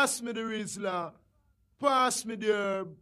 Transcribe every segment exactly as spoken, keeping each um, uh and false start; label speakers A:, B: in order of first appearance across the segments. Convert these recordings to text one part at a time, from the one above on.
A: Pass me the Rizla. Pass me the herb.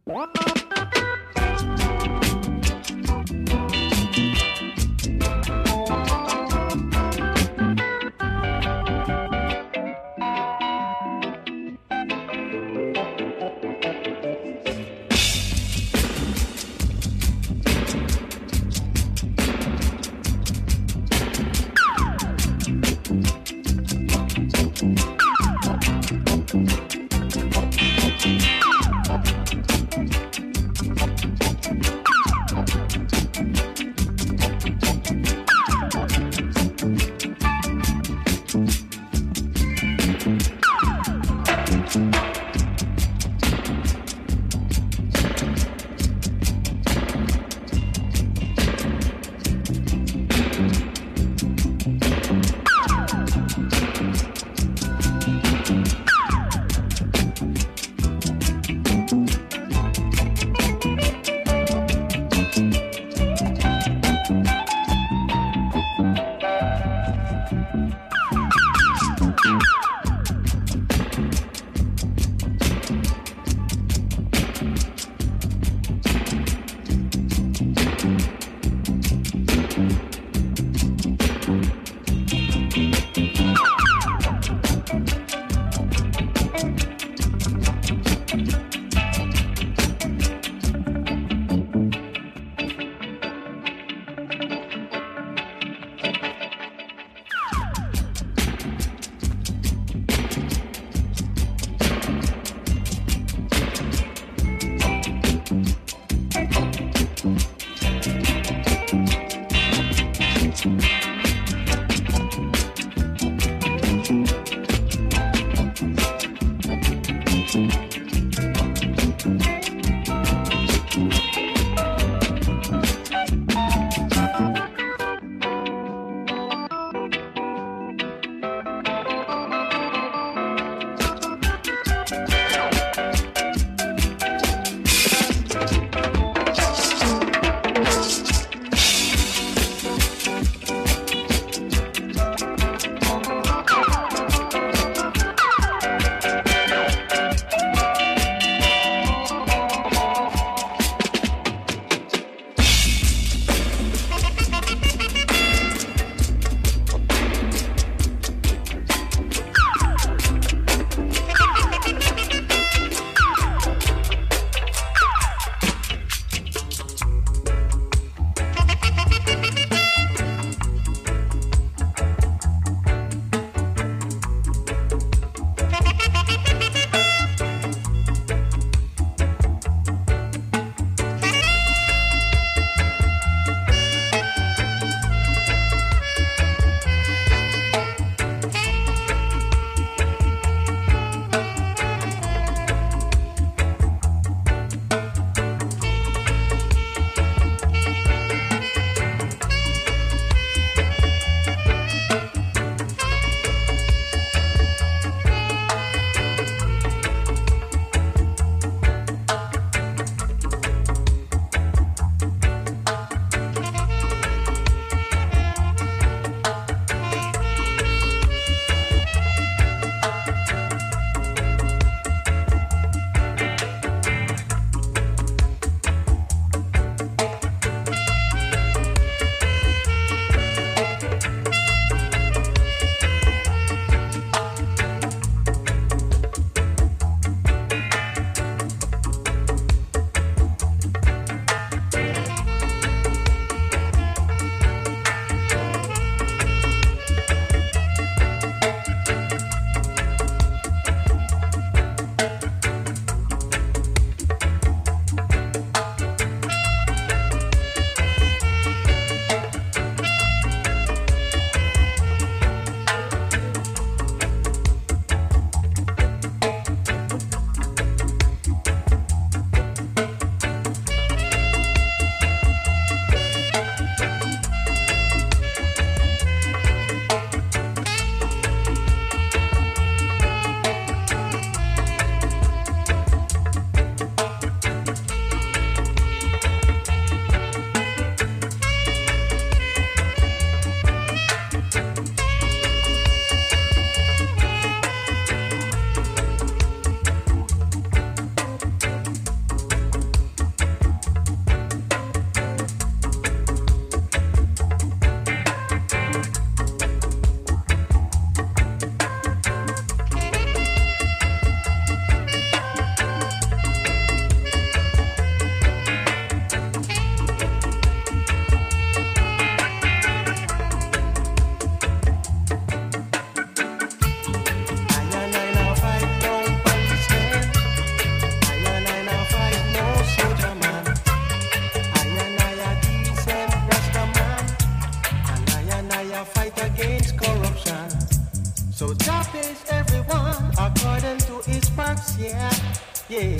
B: its perks, yeah, yeah.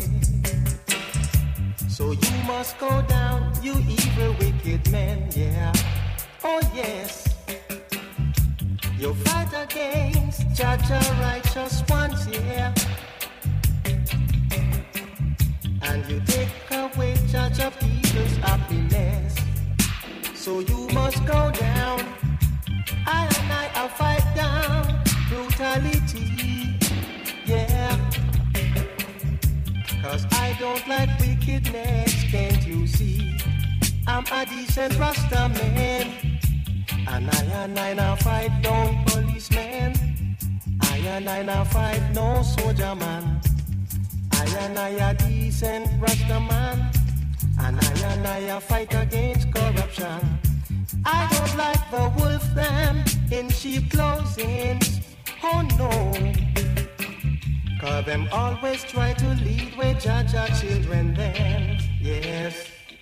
B: So you must go down, you evil, wicked man, yeah. Oh yes. You fight against judge a righteous ones, yeah. And you take away judge of people's happiness. So you must go down. I and I will fight down brutality, yeah. Cause I don't like wickedness, can't you see? I'm a decent Rasta man. And I and I now fight down policemen. I and I now fight no soldier man. I and I a decent Rasta man. And I and I a fight against corruption. I don't like the wolf them in sheep clothing. Oh no. Cause them always try to lead where judge our children then. Yes.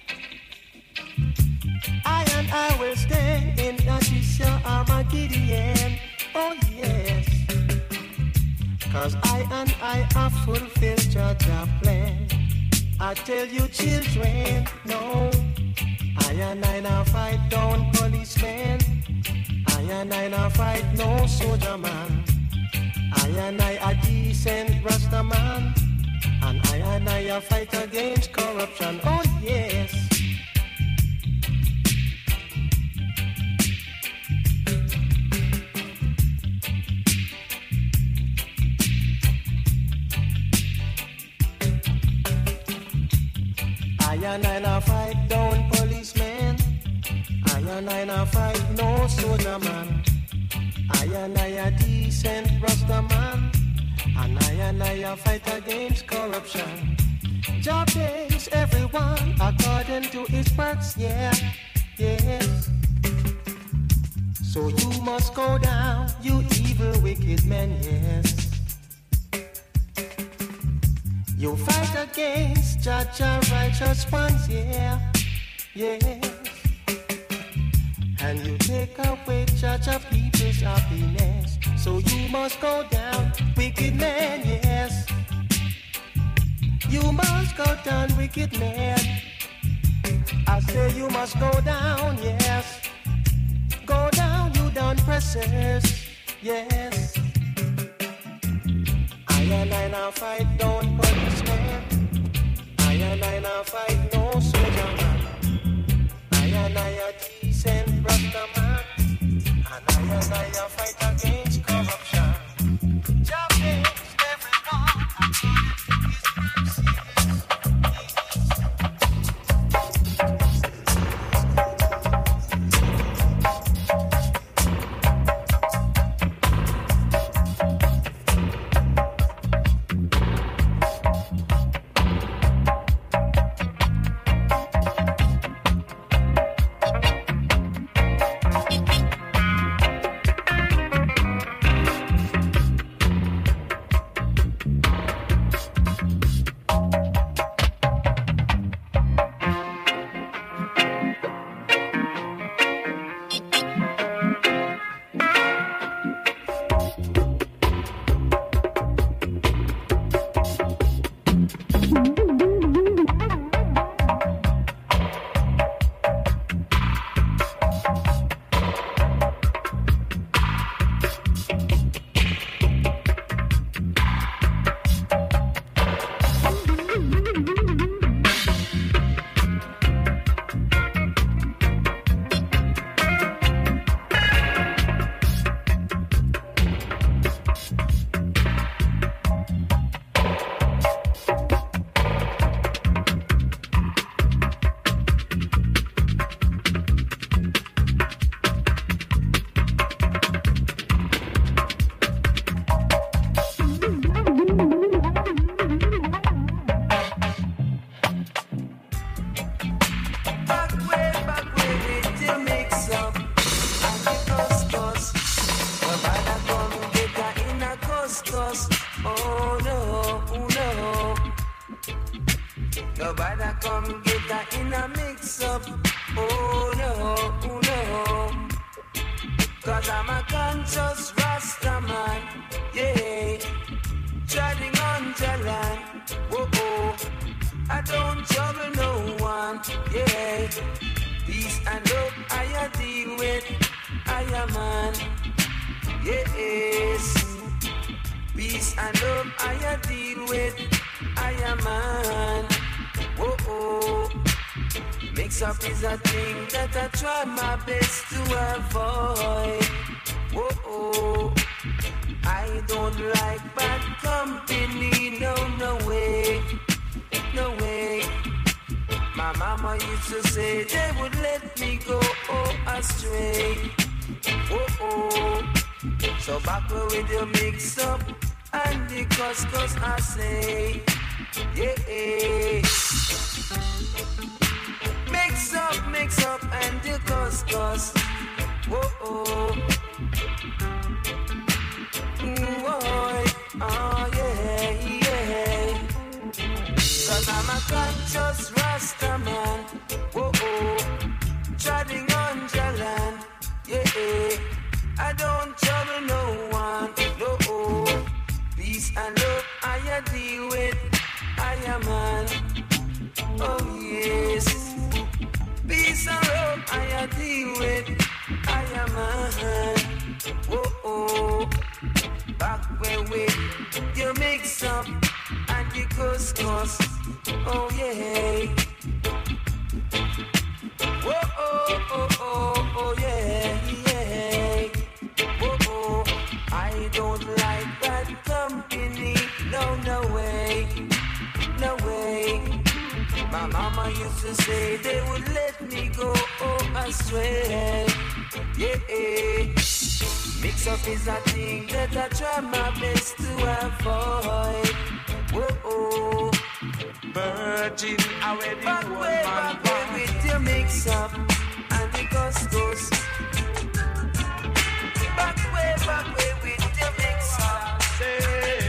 B: I and I will stand in Yahshua Armageddon. Oh yes. Cause I and I have fulfilled Judge's plan. I tell you children, no. I and I now fight down policemen. I and I now fight no soldier man. I and I a decent Rasta man. And I and I a fight against corruption. Oh yes. I and I now fight down policemen. I and I now fight no soldier man. I and I a decent Rasta man. And I and I a fight against corruption. Job pays everyone according to his works, yeah, yes. So you must go down, you evil, wicked men, yes. You fight against judge a righteous ones, yeah, yes. And you take away judge of people's happiness. So you must go down, wicked man, yes. You must go down, wicked man. I say you must go down, yes. Go down, you down pressers, yes. I and I now fight down policemen. I and I now fight no soldier man. I and I a decent Rasta man. And I and I a fight against corruption. Job makes everyone according to his mercy. Cause I'm a conscious Rasta man, yeah. Try to
C: Jah land. Whoa, oh. I don't trouble no one, yeah. Peace and love I deal with, I am man, yes. Peace and love I deal with, I am man. Whoa, oh. Mix up is a thing that I try my best to avoid. Whoa, oh. I don't like bad company, no, no way, no way. My mama used to say they would let me go oh, astray. Oh, oh. So back with your mix up and the cuss, cuss I say, yeah. Mix up, mix up and the cuss, cuss. Oh, oh. Mm, boy. Oh, yeah, yeah. Cause I'm a conscious Rasta man. Whoa, oh. Treading on Jah land. Yeah, I don't trouble no one. No, oh. Peace and love I deal with. I am man. Oh, yes. Peace and love I deal with. I am man. Whoa, oh. Back where we you mix up and you cuss, cuss. Oh, yeah. Whoa, oh, oh, oh, oh, yeah, yeah. Whoa, oh. I don't like bad company. No, no way, no way. My mama used to say they would let me go oh, astray. Yeah. Mix up is a thing that I try my best to avoid. Whoa, oh.
D: Virgin, I wear the
C: back
D: whole
C: way,
D: man
C: back way with your mix up and the custos. Back way, back way with your mix up.
D: Say.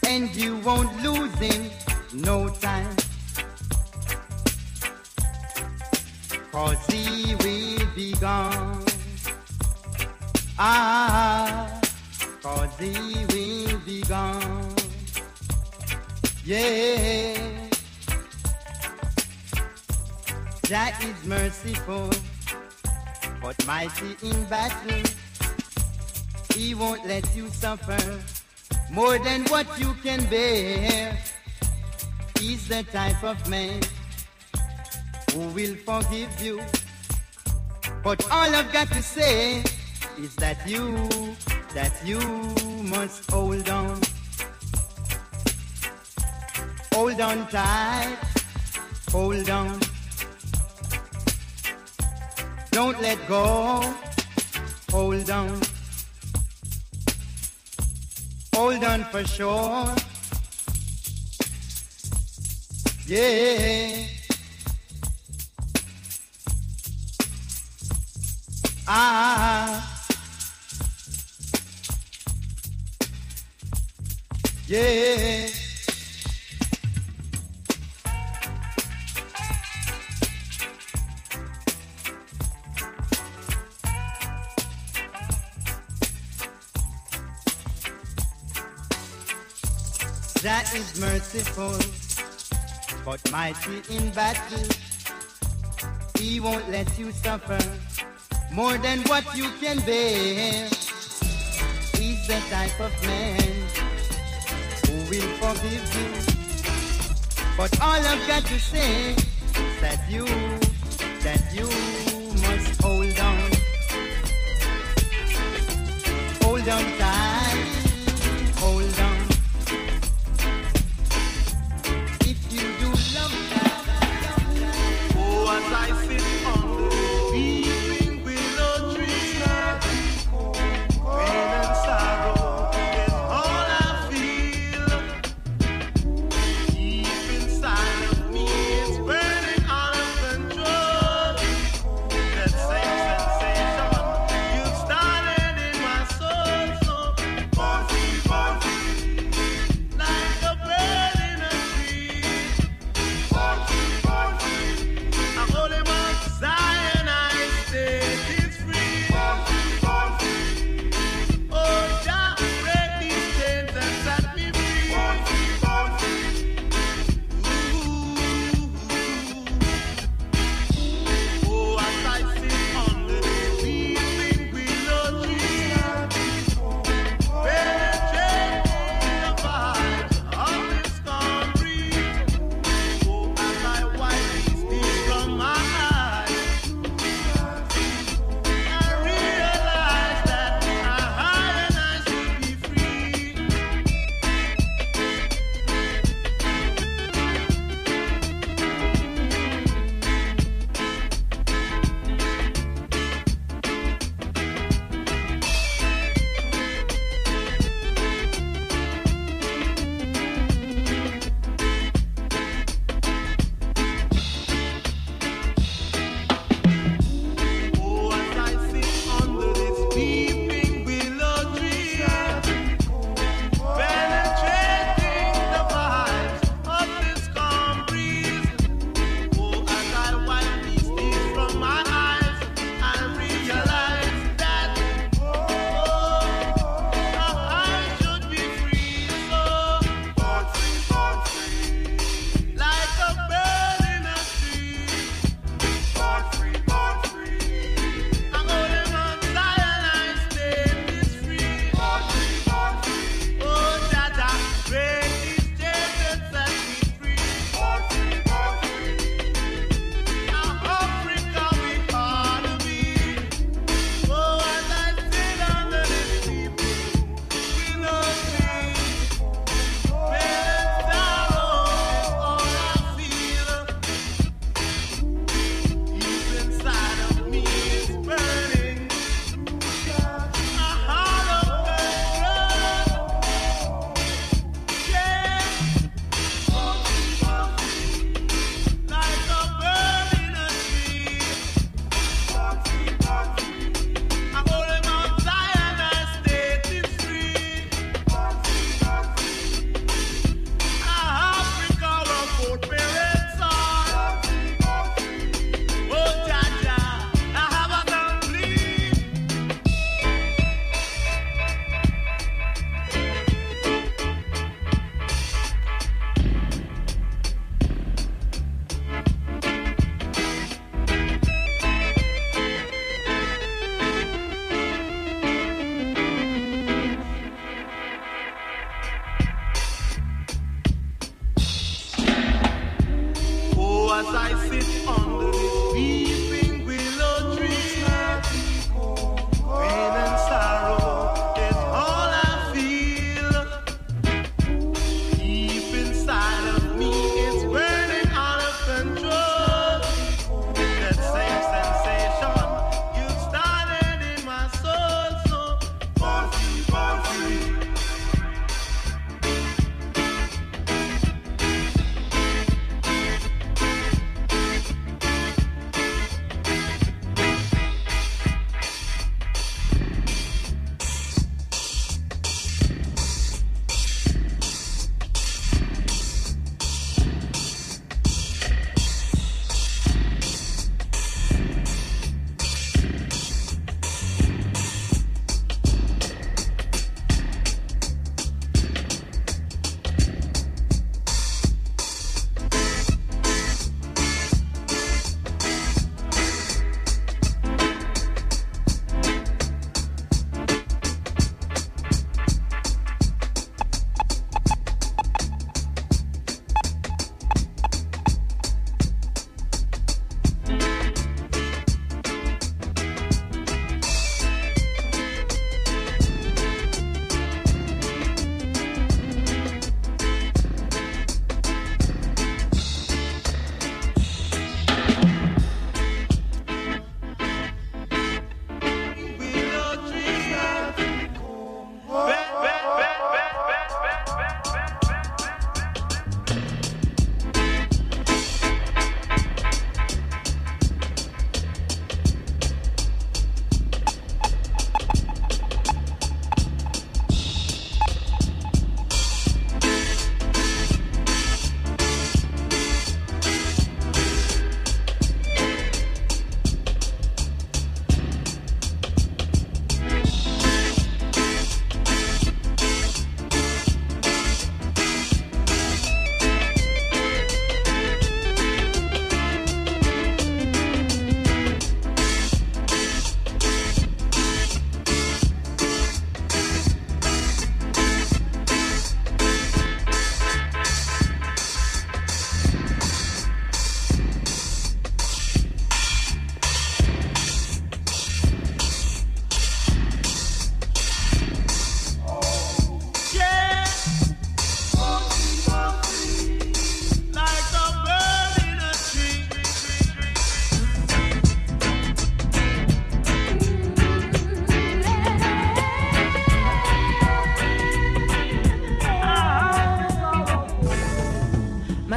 E: and you won't lose in no time. 'Cause he will be gone. Ah, 'cause he will be gone. Yeah. Jah is merciful, but mighty in battle. He won't let you suffer more than what you can bear. He's the type of man who will forgive you. But all I've got to say is that you, that you must hold on. Hold on tight, hold on. Don't let go, hold on. Hold on for sure. Yeah. Ah. Yeah. That is merciful, but mighty in battle. He won't let you suffer more than what you can bear. He's the type of man who will forgive you. But all I've got to say is that you, that you must hold on. Hold on tight, hold on.
B: As I sit on the weeping willow tree, pain and sorrow is all I feel. Deep inside of me, it's burning out of control. That same sensation you started in my soul, so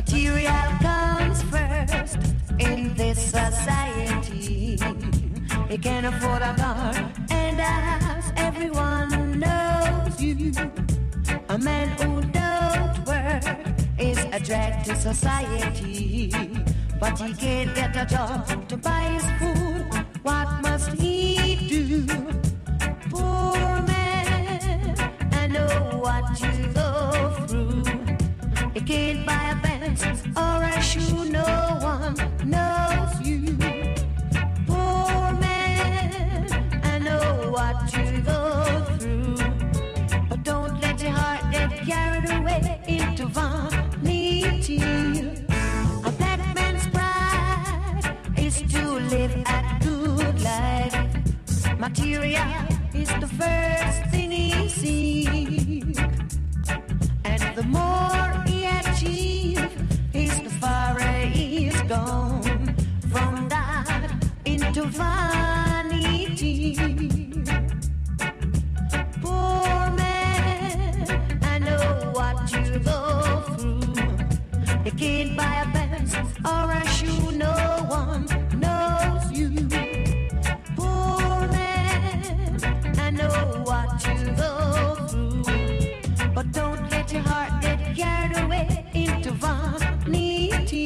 F: Material comes first in this society. You can afford a car and a house, everyone knows you. A man who don't work is a drag to society, but he can't get a job to buy his food. What must he do? Poor man, I know what you go through. You can't buy a Benz or a shoe, no one knows you. Poor man, I know what you go through. But don't let your heart get carried away into vanity. A black man's pride is to live a good life. Material is the first thing he sees, and the more he achieves, is the farther he's gone from that into vanity. Poor man, I know what you go through. You can't buy a Benz or a shoe, no one knows you. Poor man, I know what you go through. But don't let your heart get carried away into vanity.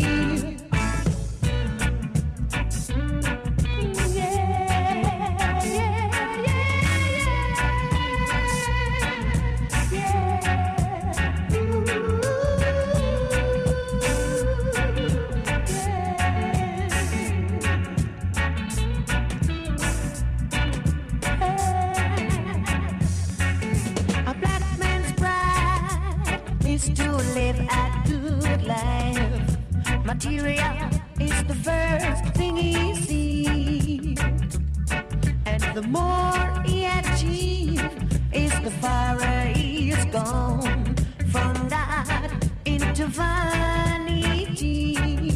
F: To live a good life. Material is the first thing he sees, and the more he achieves, is the farther he's gone from that into vanity.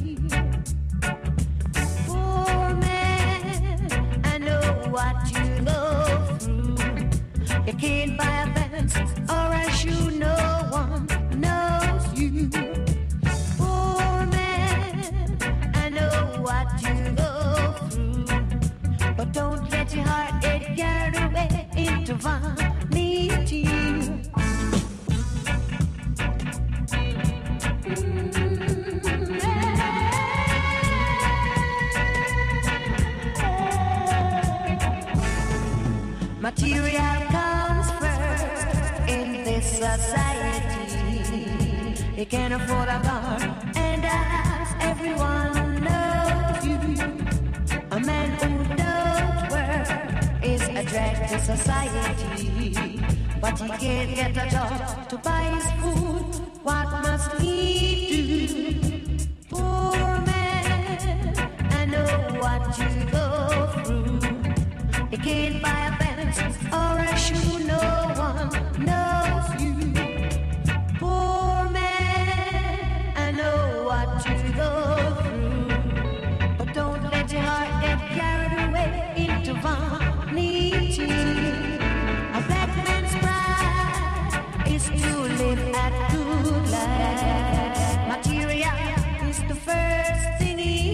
F: Poor man, I know what you go through. You can't buy a Benz or a shoe, no one knows you. Poor man, I know what you go through. But don't let your heart get carried away into vanity. Material comes first in this society. You can afford a car and a house, everyone knows you. A man who don't work is a drag to society, but he can't get a job to buy his food. What must he do? Poor man, I know what you go through. You can't buy a Benz or a shoe, no one knows you. Poor man, I know what you go through. But don't let your heart get carried away into vanity. A black man's pride is to live a good life. Material is the first thing he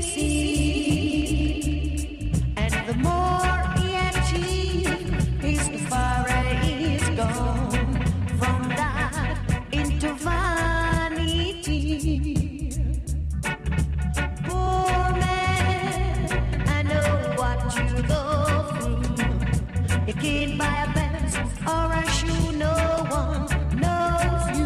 F: sees, and the more he achieves, is the farther he's gone from that into vanity. Poor man, I know what you go through. You can't buy a Benz or a shoe, no one knows you.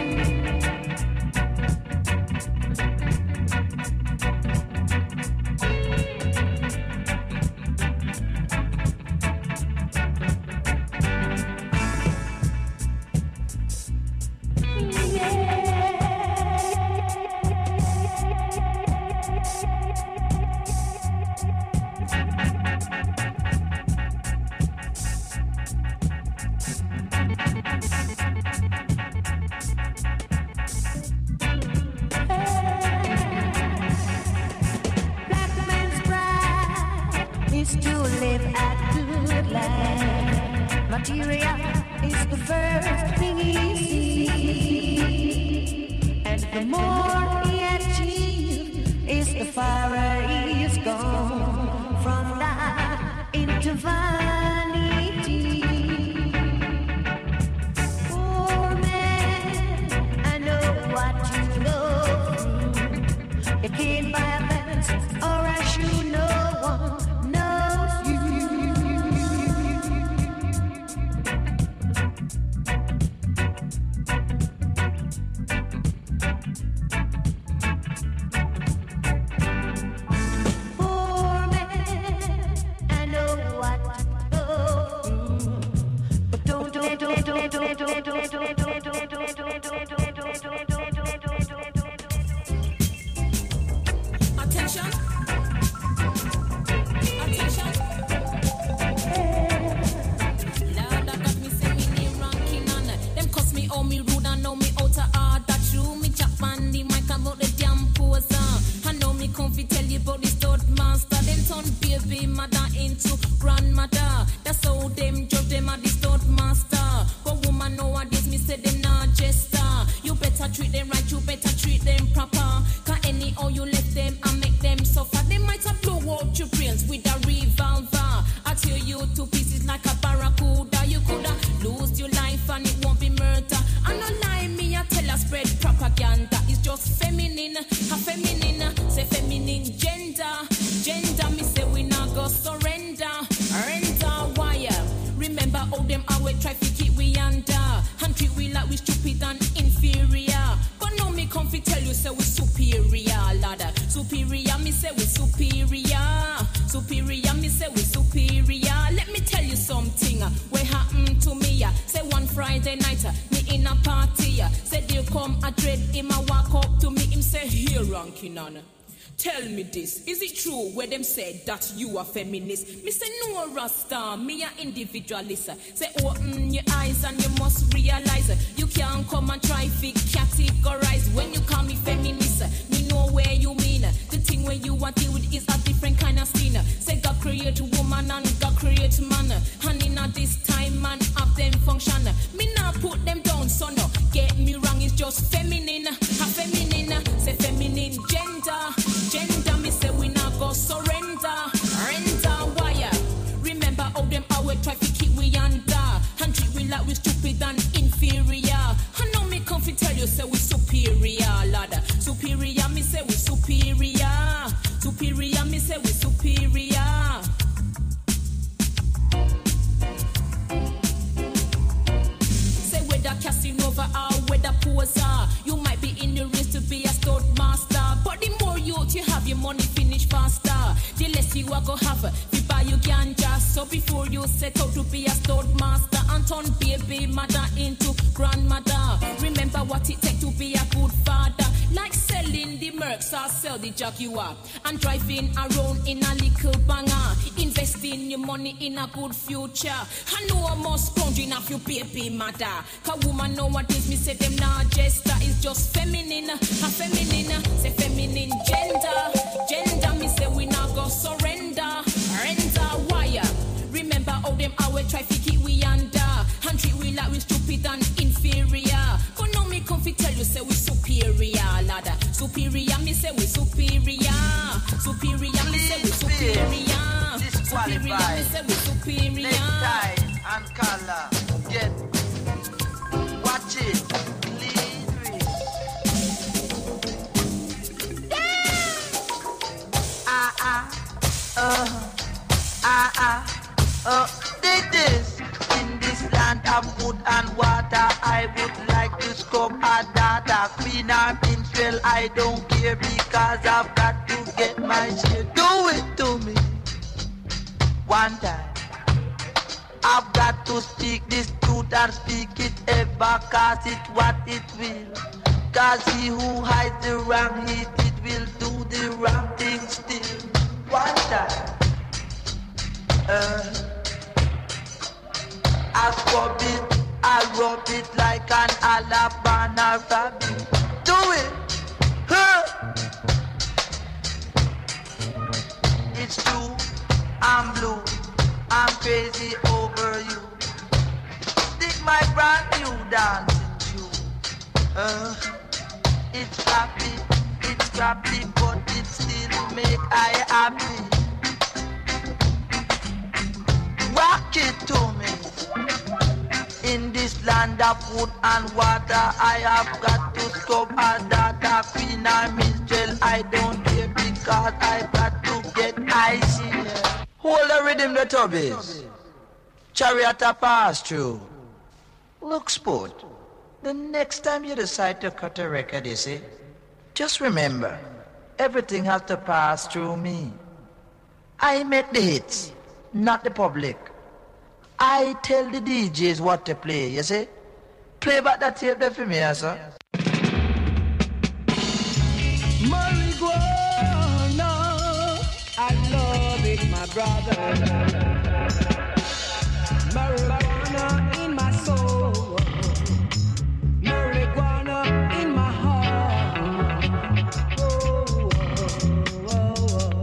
F: is to live a good life. Material is the first thing he sees, and the more he is the far is gone from life into vanity. Oh man, I know what you know. You can't buy a balance, or I should no one knows you. Poor man, I know what you know. But don't, don't, don't, don't, don't, don't, don't, don't, don't, don't, don't, don't, don't, don't, don't.
G: Attention. Attention. Lord, that got me say me name ranking on. Them cuss me all me rude and know me out of order. True, me chop on the mic about the damn poser. I know me comfy tell you about the stud master. Them turn baby mother into grandmother. That's how them judge them at the stud master. But woman nowadays me say them not jester. You better treat them right, you better treat them proper. Cause anyhow you left them and make them suffer. They might have blow out your brains with a revolver. I tear you to pieces like a barracuda. You coulda lose your life and it won't be murder. I no lie, me I tell her spread propaganda. It's just feminine, a feminine, say feminine gender. Gender, me say we not go surrender. Render wire. Remember how them always try to keep we under and treat we like we stupid and inferior. But now me come fi tell you say we superior, ladder. Superior, me say we superior. Superior, me say we superior. Let me tell you something. What happened to me? Say one Friday night, me in a party. Say there come a dread, him a walk up to me. Him say here ranking on. Tell me this, is it true where them said that you are feminist? Me say no Rasta, me a individualist. Say open your eyes and you must realize you can't come and try to categorize. When you call me feminist, me know where you mean. The thing where you want deal with is a different kind of skin. Say God create woman and God create man. And in a this time man have them function. Me not put them down, so no, get me wrong, it's just feminine. A feminine, say feminine gender. Gender, me say we not go surrender. Render wire. Remember how them always try to keep we under and treat we like we stupid and inferior. I know me come fi tell you say we superior, lad. Superior, me say we superior. Superior, me say we superior. Say whether Casanova or whether poser, you might be in the race to be a stud master. But the more youth you have, your money finish faster. The less you are go have, you buy you ganja. So before you set out to be a stud master and turn baby mother into grandmother, remember what it takes to be a good father. Like selling the Mercs or sell the Jaguar and driving around in a little banger. Investing your money in a good future. I know I'm more scrounging off your baby mother. Cause woman nowadays me say them not jester. It's just feminine, a feminine, say feminine gender. Gender, me say we not go surrender. Render wire. Remember how them always try to keep we under and treat we like we stupid and inferior. But now me come fi tell you say we superior, lad. Superior, me say we superior. Superior, me say we superior. Superior, me say we superior.
H: Necktie and color, get watch it, clean it. Ah ah, uh, ah ah, uh, dig this. In this land of wood and water, I would like to scope a data. Queen or minstrel, I don't care because I've got to get my shit. Do it to me one time. I've got to speak this truth and speak it ever, cause it what it will. Cause he who hides the wrong, he did will do the wrong thing still. One time. Uh, I scrub it, I rub it like an Alabama rabbit. Do it! Huh. It's true, I'm blue, I'm crazy over you. Dig my brand new dancing shoe. Uh, it's floppy, it's crappy, but it still make I happy. Rock it to me. In this land of food and water, I have got to scrub a daughter, queen or minstrel. I don't care because I got to get icy. Hold the rhythm, the tubbies. Chariot a pass through. Look, sport, the next time you decide to cut a record, you see, just remember, everything has to pass through me. I make the hits, not the public. I tell the D Js what to play, you see? Play back that tape there for me, sir.
C: Marijuana, I love it, my brother. Marijuana in my soul, marijuana in my heart. Oh, oh, oh, oh.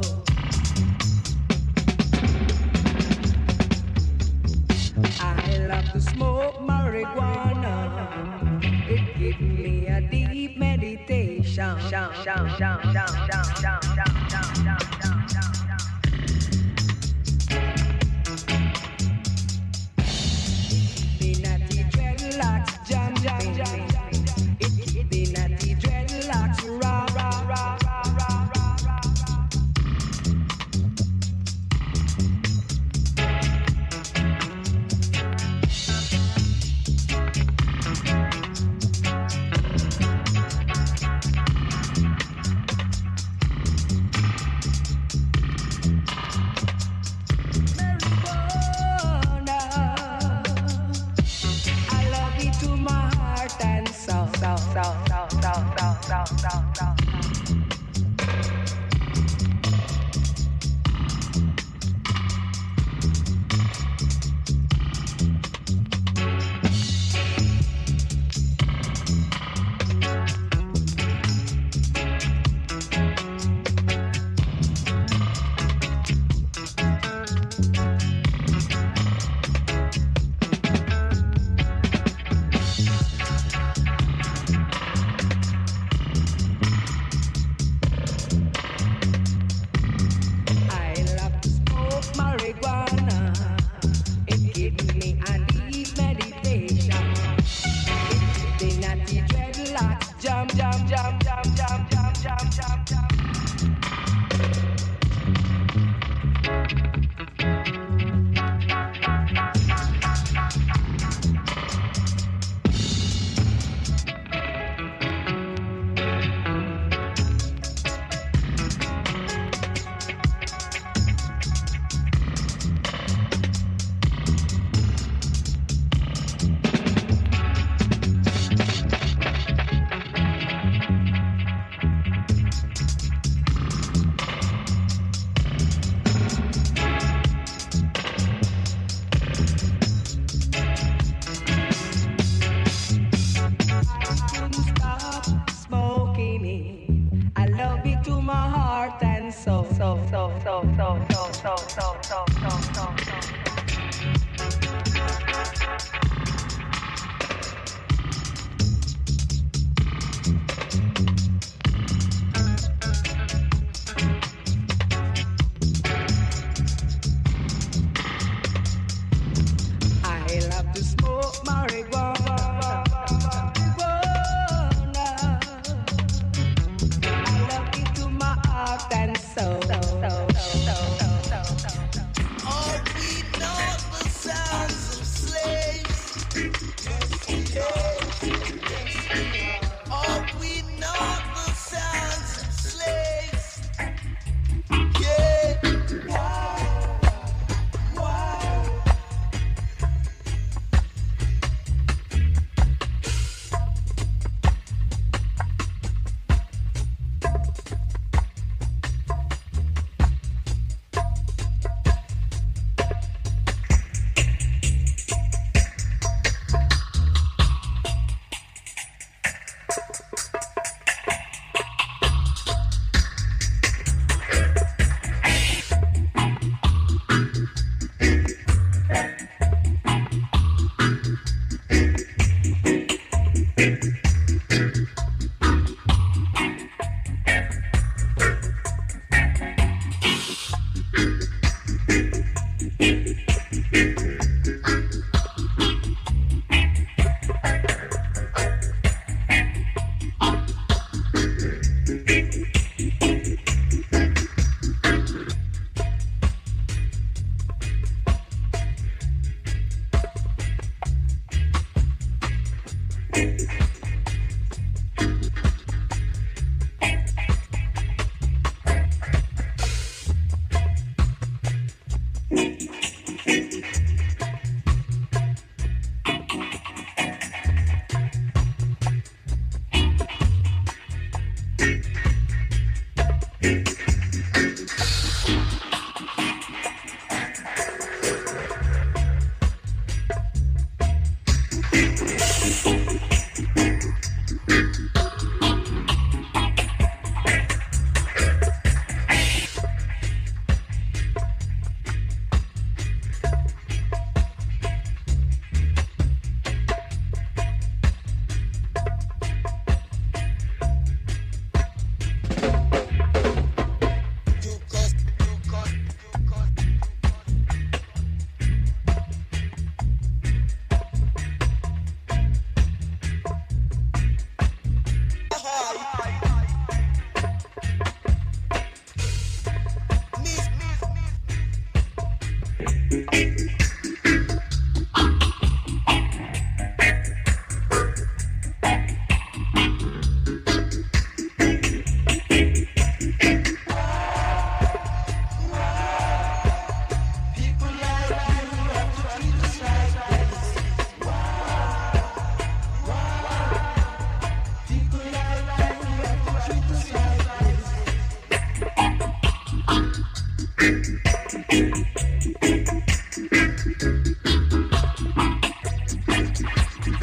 C: I love to smoke marijuana. It gives me a deep meditation. Down, down, down, down, down, down, down, down, down, down, down, down. The natty dreadlocks, jam, jam, jam. It the natty dreadlocks, rah, rah, rah, rah, rah, rah, rah.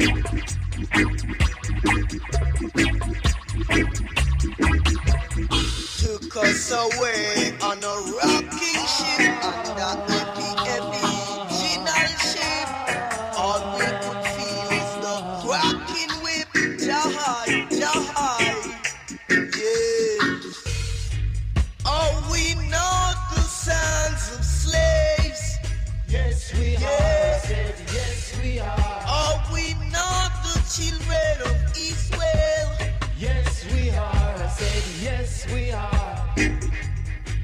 B: Took us away on a rocking ship under the original ship. All we could feel is the cracking whip. Jahai, Jahai, yeah. Oh, we know the sounds of slaves.
C: Yes, we
B: Yeah.
C: are. Said, yes, we are.
B: Oh, we know the children of Israel.
C: Yes, we are. I said, yes, we are.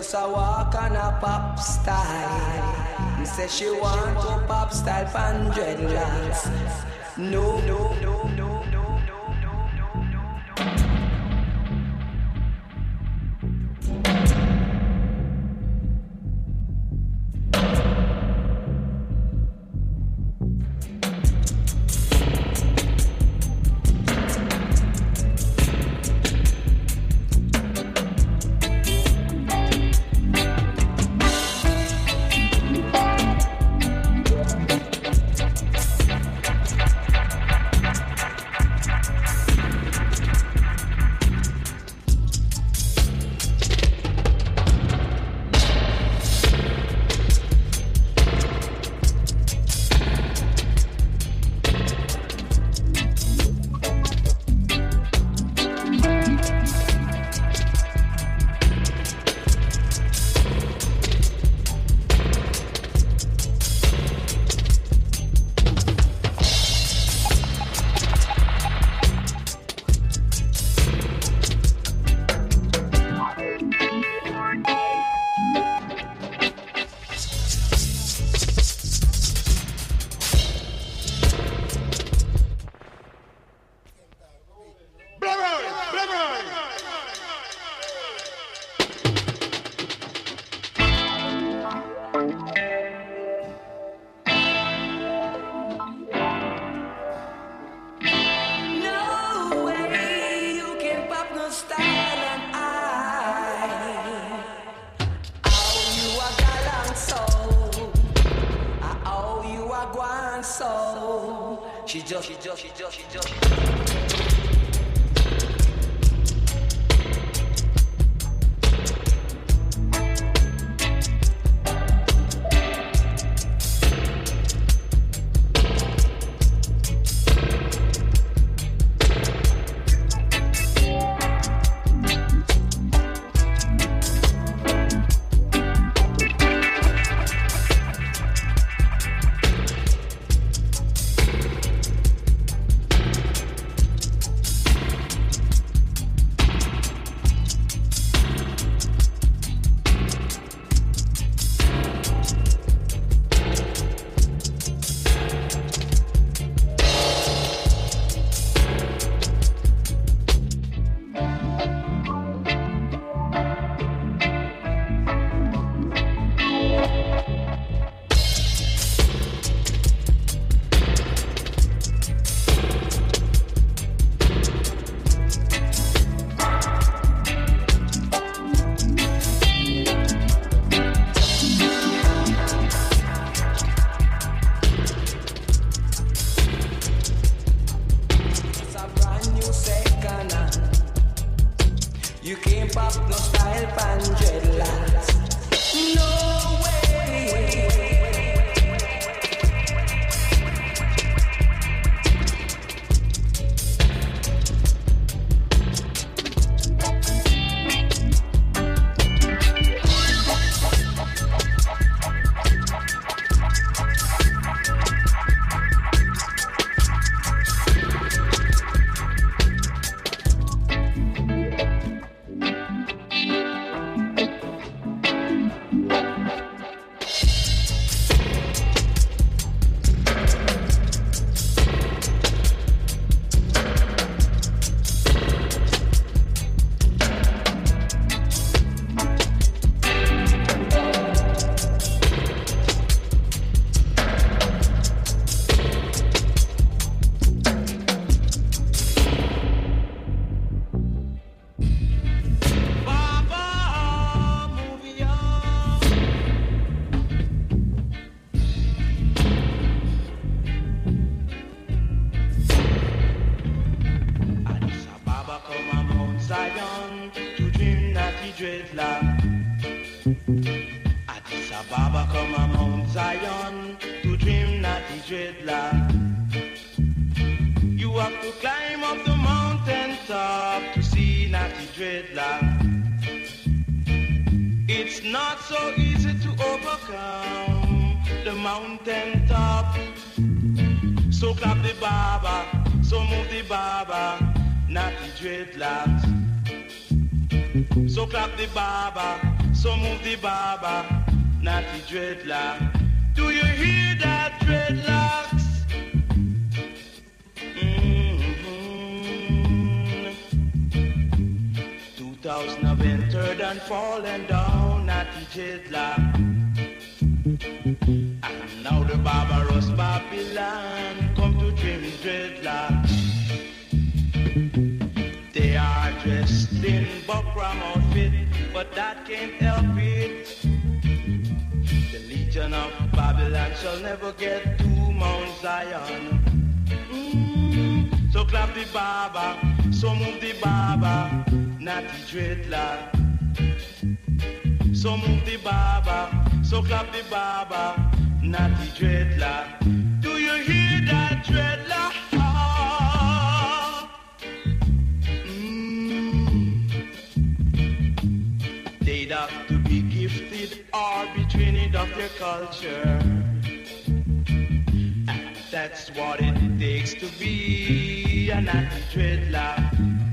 C: just a walk on a pop style. He said she want to pop style pan dreadlocks. No, no, no, no, no. She just, she just, she just, she just.
D: So move the barber, not the dreadlock. Do you hear that, dreadlocks? Mm-hmm. Two thousand have entered and fallen down, not the dreadlock. And now the barbarous Babylon come to trim dreadlocks. They are dressed in buckram outfit, but that can't help it. The Legion of Babylon shall never get to Mount Zion. Mm. So clap the barber, so move the barber, not the dreadlock. So move the barber, so clap the barber, not the dreadlock. Do you hear that, dreadlock? They'd have to be gifted or be trained of their culture. And that's what it takes to be a natty dreadlock.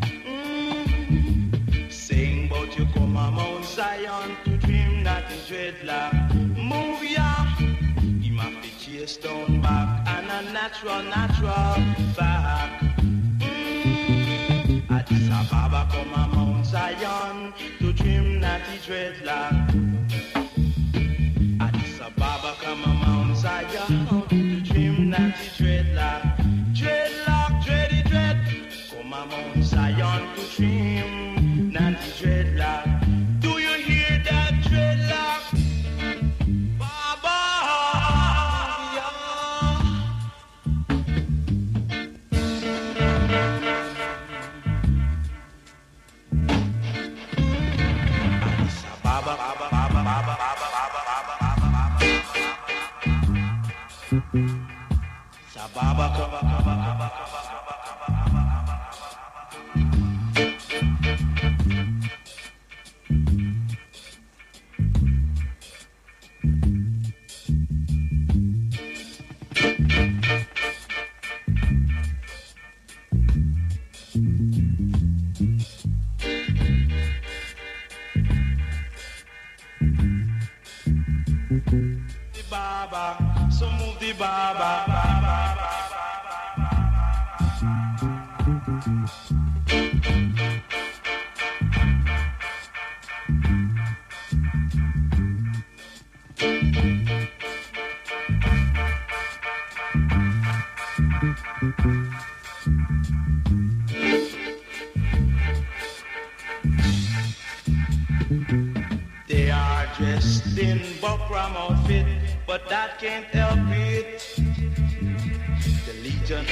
D: Mm. Sing about you come a Mount Zion to dream natty dreadlock. Move ya, him have to chase down back and a natural, natural back. Mm. Addis Ababa come a Mount Zion to dream natty dreadlock. Addis Ababa come a Mount Zion to dream natty dreadlock. Dreadlock, dready dread, come a Mount Zion to dream natty dreadlock. Do you hear that, dreadlock? Baba, Baba, Baba, Baba, Baba, Baba, Baba, Baba, Sababa, Kaba, Kaba, Kaba, Kaba, the Baba, so move the Baba, Baba, They are dressed in buckram outfit, but that can't help it. The Legion.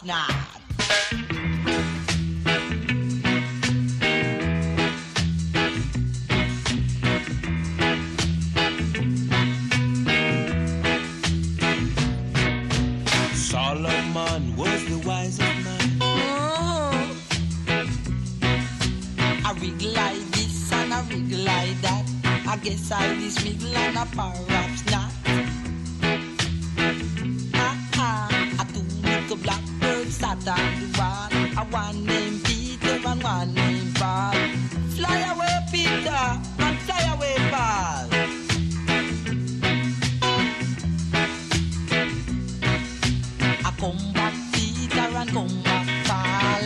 H: not.
B: Solomon was the wisest man.
H: Oh. I wriggle like this and I wriggle like that. I guess I this wriggle and I perhaps not. Ah ah, I two little blackbirds sat on the wall. A one named Peter and one named Paul. Fly away Peter and fly away Paul. I come back Peter and come back Paul.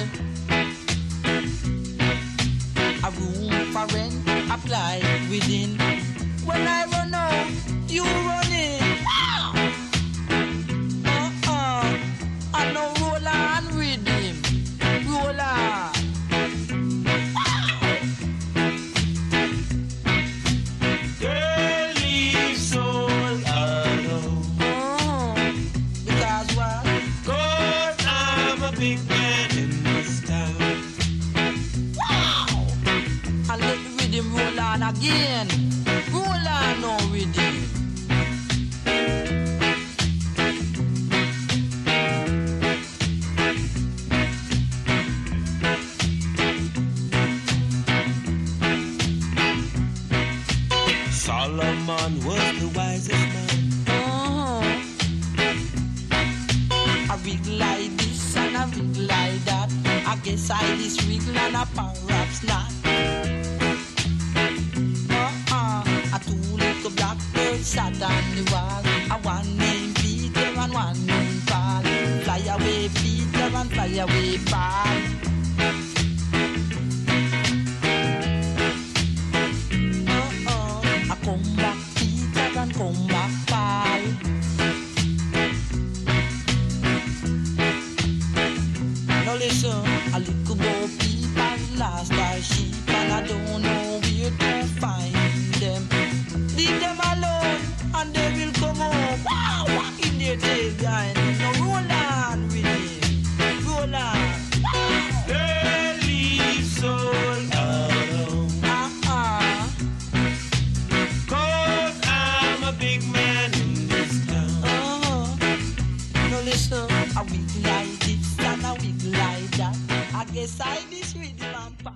H: A room for rent, apply within. When I run out, you run in. Wow! Uh-uh. I know roll on rhythm. Roll on. Wow!
B: Girl, leave soul alone.
H: Oh, because what?
B: 'Cause I'm a big man in this town.
H: Wow! And let the rhythm roll on again. Roll on no rhythm.
B: Solomon was the wisest man.
H: Oh. I wriggle like this and I wriggle like that. I guess I this wriggle and I perhaps not. Uh-uh. A two little blackbirds sat on the wall. A one named Peter and one named Paul. Fly away Peter and fly away Paul. Uh-uh. I come back Peter and come back Paul. Now listen, a little more people lost their sheep and I don't know where to find them. Leave them alone and they will come home. Wow, walking their tail behind. Now roll on with it, roll on. Wow.
B: Girl, leave soul alone.
H: Uh-uh.
B: 'Cause I'm a big man in this town.
H: Uh-huh. Now listen, I wiggle like this and I wiggle like that. I guess I this rhythm and